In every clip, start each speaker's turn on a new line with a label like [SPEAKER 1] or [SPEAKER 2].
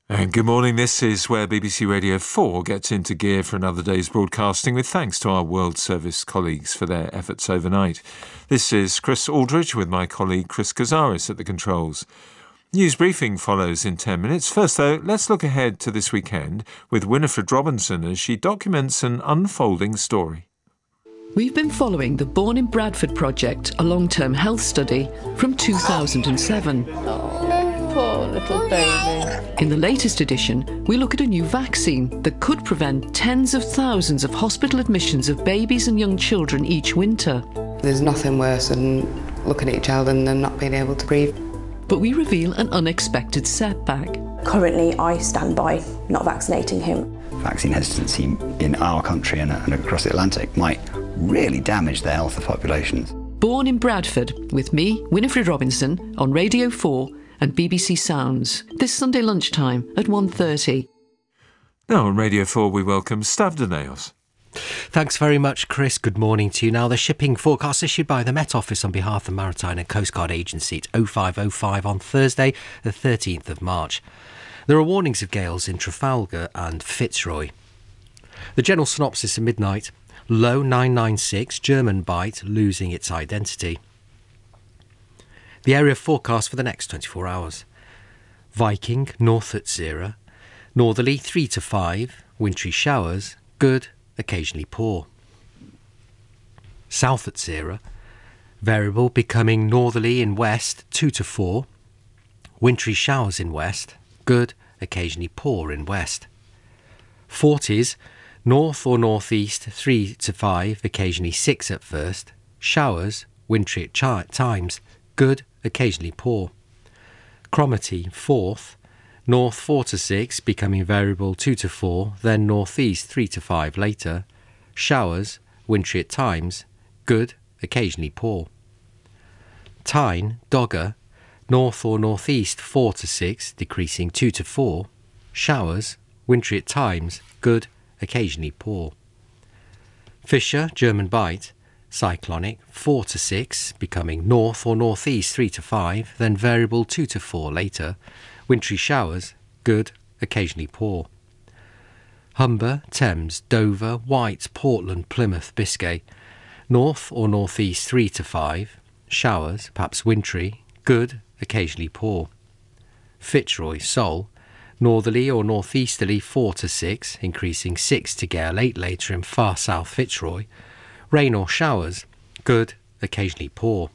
[SPEAKER 1] And good morning. This is where BBC Radio 4 gets into gear for another day's broadcasting, with thanks to our World Service colleagues for their efforts overnight. This is Chris Aldridge with my colleague Chris Cazares at the controls. News briefing follows in 10 minutes. First, though, let's look ahead to this weekend with Winifred Robinson as she documents an unfolding story.
[SPEAKER 2] We've been following the Born in Bradford project, a long-term health study from 2007.
[SPEAKER 3] Poor little baby.
[SPEAKER 2] In the latest edition, we look at a new vaccine that could prevent tens of thousands of hospital admissions of babies and young children each winter.
[SPEAKER 4] There's nothing worse than looking at your child and them not being able to breathe.
[SPEAKER 2] But we reveal an unexpected setback.
[SPEAKER 5] Currently, I stand by not vaccinating him.
[SPEAKER 6] Vaccine hesitancy in our country and across the Atlantic might really damage the health of populations.
[SPEAKER 2] Born in Bradford, with me, Winifred Robinson, on Radio 4 and BBC Sounds, this Sunday lunchtime at 1:30.
[SPEAKER 1] Now on Radio 4 we welcome Stav Daneos.
[SPEAKER 7] Thanks very much, Chris. Good morning to you. Now, the shipping forecast issued by the Met Office on behalf of the Maritime and Coast Guard Agency at 05:05 on Thursday, the 13th of March. There are warnings of gales in Trafalgar and Fitzroy. The general synopsis at midnight: low 996, German Bight losing its identity. The area forecast for the next 24 hours. Viking, north at 0. Northerly 3 to 5. Wintry showers, good, occasionally poor. South at 0. Variable becoming northerly in west 2 to 4. Wintry showers in west, good, occasionally poor in west. 40s, north or northeast 3 to 5, occasionally 6 at first. Showers, wintry at times, good, occasionally poor. Cromarty, 4th, north 4 to 6, becoming variable 2 to 4, then northeast 3 to 5 later. Showers, wintry at times, good, occasionally poor. Tyne, Dogger, north or northeast 4 to 6, decreasing 2 to 4. Showers, wintry at times, good, occasionally poor. Fisher, German Bight, cyclonic 4 to 6, becoming north or northeast 3 to 5, then variable 2 to 4 later. Wintry showers, good, occasionally poor. Humber, Thames, Dover, White, Portland, Plymouth, Biscay, north or northeast 3 to 5. Showers, perhaps wintry, good, occasionally poor. Fitzroy, Sol, northerly or northeasterly 4 to 6, increasing 6 to gale 8 later in far south Fitzroy. Rain or showers, good, occasionally poor.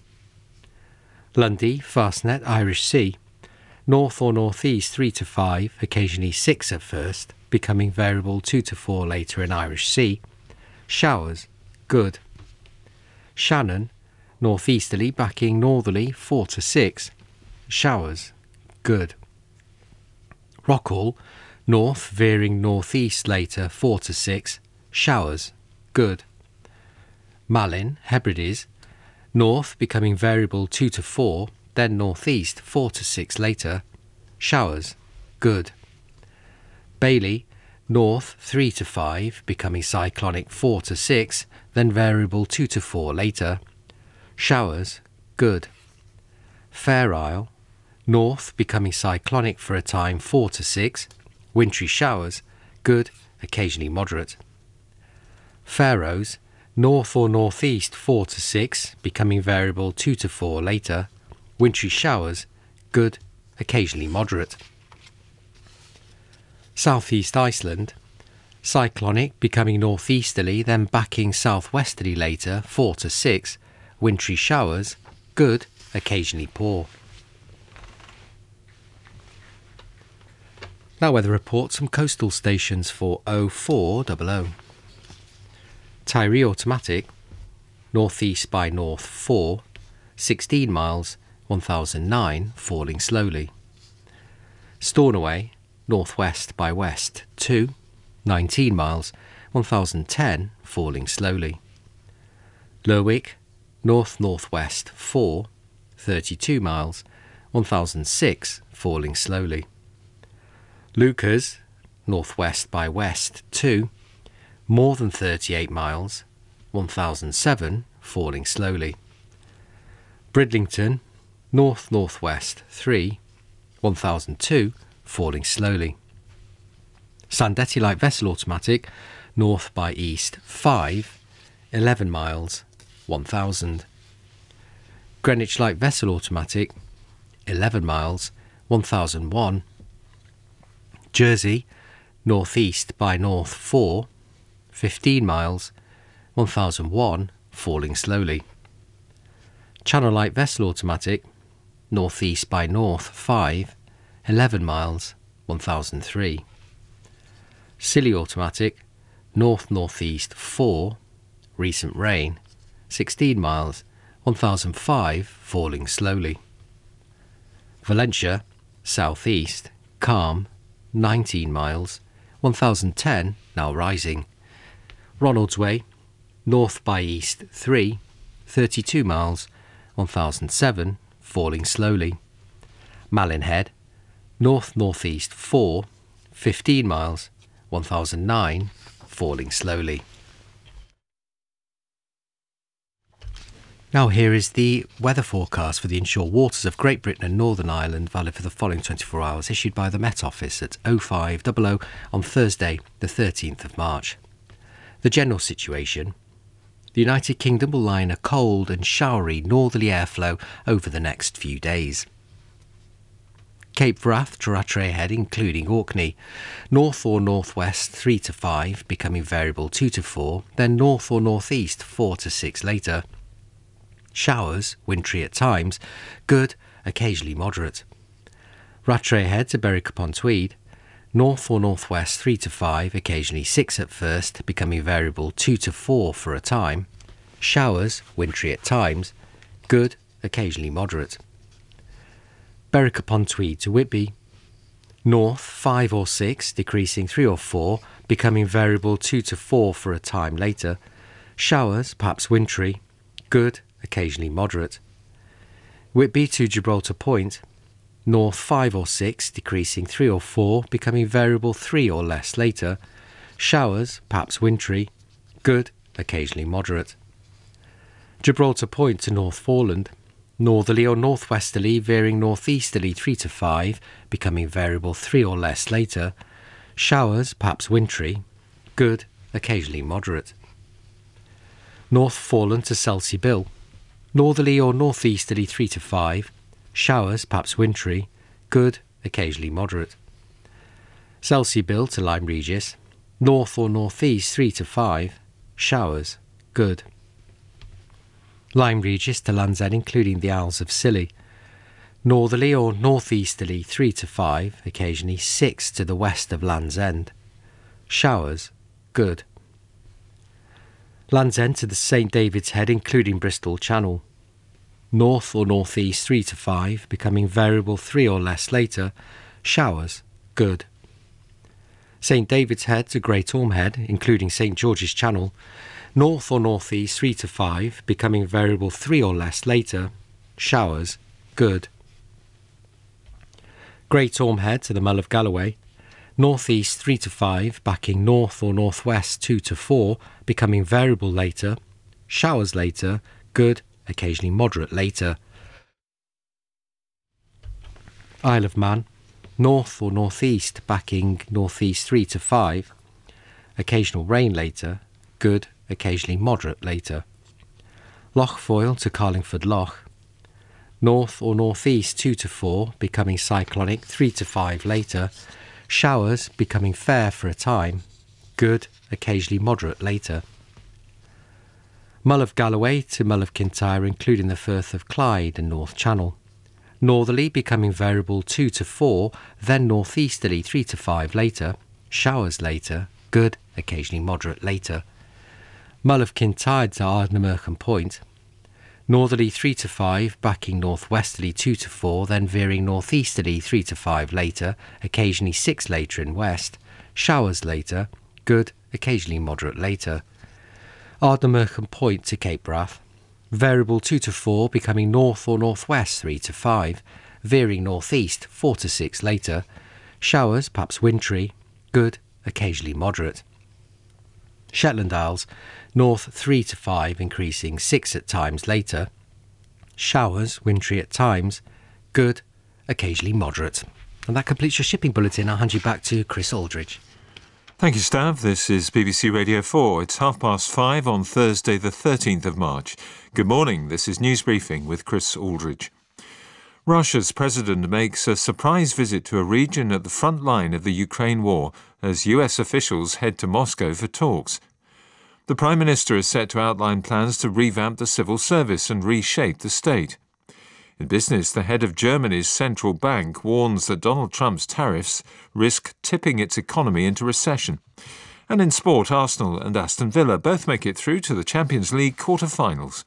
[SPEAKER 7] Lundy, Fastnet, Irish Sea, north or northeast 3 to 5, occasionally 6 at first, becoming variable 2 to 4 later in Irish Sea. Showers, good. Shannon, northeasterly backing northerly 4 to 6. Showers, good. Rockall, north veering northeast later 4 to 6. Showers, good. Malin, Hebrides, north becoming variable 2 to 4, then northeast 4 to 6 later. Showers, good. Bailey, north 3 to 5, becoming cyclonic 4 to 6, then variable 2 to 4 later. Showers, good. Fair Isle, north becoming cyclonic for a time 4 to 6, wintry showers, good, occasionally moderate. Faroes, north or northeast 4 to 6, becoming variable 2 to 4 later. Wintry showers, good, occasionally moderate. Southeast Iceland, cyclonic becoming northeasterly, then backing southwesterly later 4 to 6. Wintry showers, good, occasionally poor. Now weather reports from coastal stations for 0400. Tyree automatic, northeast by north 4, 16 miles, 1009, falling slowly. Stornoway, northwest by west 2, 19 miles, 1010, falling slowly. Lerwick, north-northwest 4, 32 miles, 1006, falling slowly. Lucas, northwest by west 2, more than 38 miles, 1007, falling slowly. Bridlington, north-northwest 3, 1002, falling slowly. Sandetti light vessel automatic, north by east 5, 11 miles, 1000. Greenwich light vessel automatic, 11 miles, 1001. Jersey, northeast by north 4, 15 miles, 1001, falling slowly. Channel light vessel automatic, northeast by north 5, 11 miles, 1003. Scilly automatic, north-northeast 4, recent rain, 16 miles, 1005, falling slowly. Valencia, southeast, calm, 19 miles, 1010, now rising. Ronaldsway, north by east 3, 32 miles, 1007, falling slowly. Malinhead, north-northeast 4, 15 miles, 1009, falling slowly. Now here is the weather forecast for the inshore waters of Great Britain and Northern Ireland, valid for the following 24 hours, issued by the Met Office at 0500 on Thursday, the 13th of March. The general situation: the United Kingdom will lie in a cold and showery northerly airflow over the next few days. Cape Wrath to Rattray Head, including Orkney, north or northwest 3 to 5, becoming variable 2 to 4, then north or northeast 4 to 6 later. Showers, wintry at times, good, occasionally moderate. Rattray Head to Berwick-upon-Tweed, north or northwest 3 to 5, occasionally 6 at first, becoming variable 2 to 4 for a time. Showers, wintry at times, good, occasionally moderate. Berwick-upon-Tweed to Whitby, north 5 or 6, decreasing 3 or 4, becoming variable 2 to 4 for a time later. Showers, perhaps wintry, good, occasionally moderate. Whitby to Gibraltar Point, north 5 or 6, decreasing 3 or 4, becoming variable 3 or less later. Showers, perhaps wintry, good, occasionally moderate. Gibraltar Point to North Foreland, northerly or northwesterly, veering northeasterly 3 to 5, becoming variable 3 or less later. Showers, perhaps wintry, good, occasionally moderate. North Foreland to Selsey Bill, northerly or northeasterly 3 to 5, showers, perhaps wintry, good, occasionally moderate. Selsey Bill to Lyme Regis, north or northeast 3 to 5, showers, good. Lyme Regis to Land's End, including the Isles of Scilly, northerly or northeasterly 3 to 5, occasionally 6 to the west of Land's End, showers, good. Land's End to the St David's Head, including Bristol Channel, north or northeast 3 to 5, becoming variable 3 or less later, showers, good. St David's Head to Great Orme Head, including St George's Channel, north or northeast 3 to 5, becoming variable 3 or less later, showers, good. Great Orme Head to the Mull of Galloway, northeast 3 to 5, backing north or northwest 2 to 4, becoming variable later, showers later, good, occasionally moderate later. Isle of Man, north or northeast, backing northeast 3 to 5, occasional rain later, good, occasionally moderate later. Loch Foyle to Carlingford Loch, north or northeast 2 to 4, becoming cyclonic 3 to 5 later, showers becoming fair for a time, good, occasionally moderate later. Mull of Galloway to Mull of Kintyre, including the Firth of Clyde and North Channel, northerly becoming variable 2 to 4, then northeasterly 3 to 5 later, showers later, good, occasionally moderate later. Mull of Kintyre to Ardnamurchan Point, northerly 3 to 5, backing northwesterly 2 to 4, then veering northeasterly 3 to 5 later, occasionally 6 later in west, showers later, good, occasionally moderate later. Ardnamurchan Point to Cape Wrath, variable 2 to 4, becoming north or northwest 3 to 5, veering northeast 4 to 6 later, showers, perhaps wintry, good, occasionally moderate. Shetland Isles, north 3 to 5, increasing 6 at times later, showers, wintry at times, good, occasionally moderate. And that completes your shipping bulletin. I'll hand you back to Chris Aldridge.
[SPEAKER 1] Thank you, Stav. This is BBC Radio 4. It's 5:30 on Thursday, the 13th of March. Good morning. This is News Briefing with Chris Aldridge. Russia's president makes a surprise visit to a region at the front line of the Ukraine war as US officials head to Moscow for talks. The Prime Minister is set to outline plans to revamp the civil service and reshape the state. In business, the head of Germany's central bank warns that Donald Trump's tariffs risk tipping its economy into recession. And in sport, Arsenal and Aston Villa both make it through to the Champions League quarter-finals.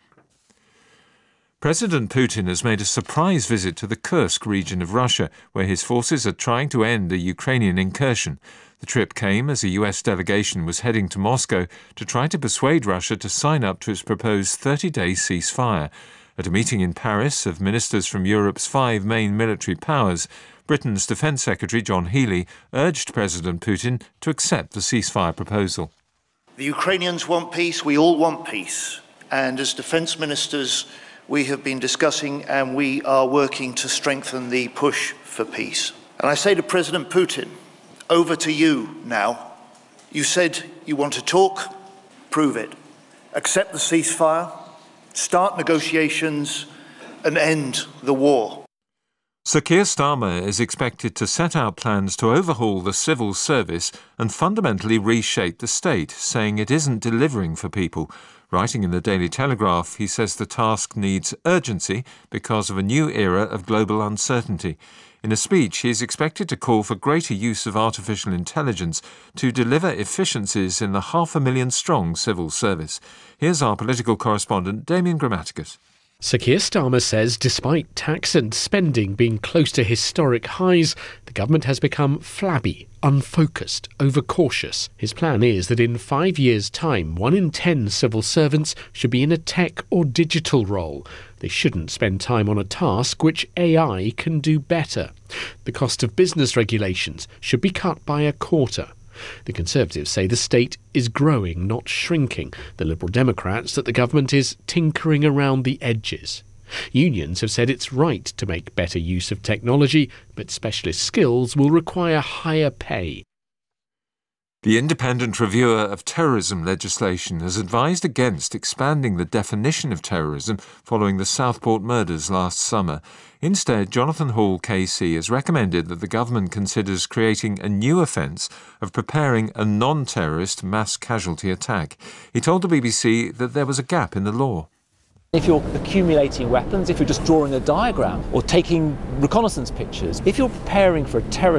[SPEAKER 1] President Putin has made a surprise visit to the Kursk region of Russia, where his forces are trying to end a Ukrainian incursion. The trip came as a US delegation was heading to Moscow to try to persuade Russia to sign up to its proposed 30-day ceasefire. At a meeting in Paris of ministers from Europe's 5 main military powers, Britain's Defence Secretary John Healey urged President Putin to accept the ceasefire proposal.
[SPEAKER 8] The Ukrainians want peace, we all want peace. And as defence ministers, we have been discussing and we are working to strengthen the push for peace. And I say to President Putin, over to you now. You said you want to talk, prove it. Accept the ceasefire. Start negotiations and end the war.
[SPEAKER 1] Sir Keir Starmer is expected to set out plans to overhaul the civil service and fundamentally reshape the state, saying it isn't delivering for people. Writing in the Daily Telegraph, he says the task needs urgency because of a new era of global uncertainty. In a speech, he is expected to call for greater use of artificial intelligence to deliver efficiencies in the 500,000-strong civil service. Here's our political correspondent, Damien Grammaticus.
[SPEAKER 9] Sir Keir Starmer says despite tax and spending being close to historic highs, the government has become flabby, unfocused, overcautious. His plan is that in 5 years' time, 1 in 10 civil servants should be in a tech or digital role. They shouldn't spend time on a task which AI can do better. The cost of business regulations should be cut by a quarter. The Conservatives say the state is growing, not shrinking. The Liberal Democrats that the government is tinkering around the edges. Unions have said it's right to make better use of technology, but specialist skills will require higher pay.
[SPEAKER 1] The Independent Reviewer of Terrorism legislation has advised against expanding the definition of terrorism following the Southport murders last summer. Instead, Jonathan Hall KC has recommended that the government considers creating a new offence of preparing a non-terrorist mass casualty attack. He told the BBC that there was a gap in the law.
[SPEAKER 10] If you're accumulating weapons, if you're just drawing a diagram or taking reconnaissance pictures, if you're preparing for a terrorist